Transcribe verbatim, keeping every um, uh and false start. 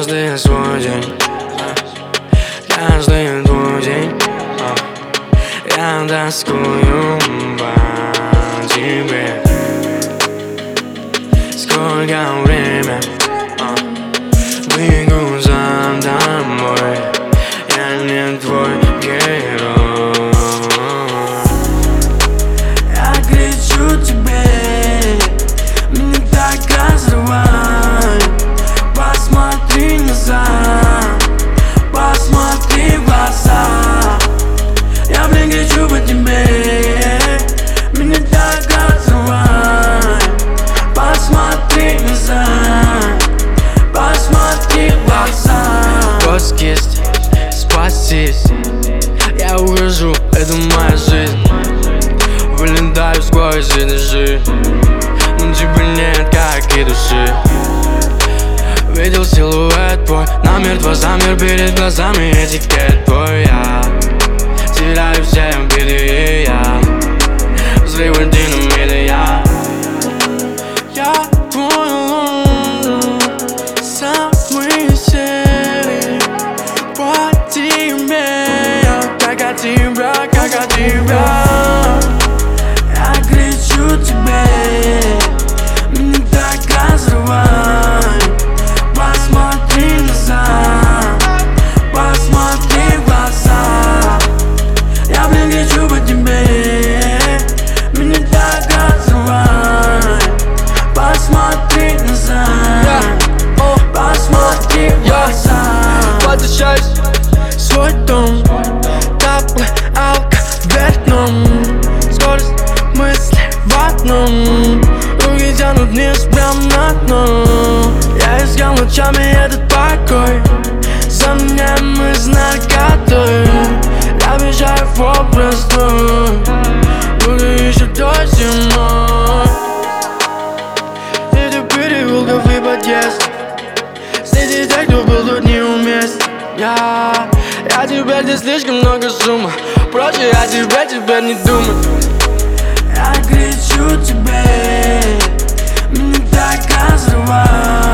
каждый свой день, каждый твой день. Я тоскую по тебе. Сколько время бегу за тобой, я не твой герой. Я кричу тебе, мне так разрывает. Посмотри назад, посмотри в глаза. Я, блин, кричу по тебе, меня так разрывает. Посмотри назад, посмотри в глаза. Поиск есть, спастись. Я ухожу, это моя жизнь. Вылетаю сквозь этажи, но тебя нет, как и души. Видел силуэт твой, намертво замер перед глазами этикет твой. Я теряю все обиды, и я взрыв динамита, я Я твой Лондон, самый серый по тебе, как от тебя, как от тебя. Я кричу тебе, мне так разрывает. Посмотри назад, посмотри в глаза. Я, блин, кричу по тебе, меня так разрывает. Посмотри назад, посмотри в глаза. возвращаюсь в свой дом, таблы, алка, вверх дном. Скорость мысли в одном, руки тянут вниз прям на дно. Я искал ночами этот покой, за меня мысль наркотой. Я бежаю в образ твой, буду еще до зимой. Среди переулков и подъезд, среди тех, кто был тут неуместен. Я, я теперь здесь слишком много шума, проще я тебе теперь не думаю. Я кричу тебе, меня так разрывает.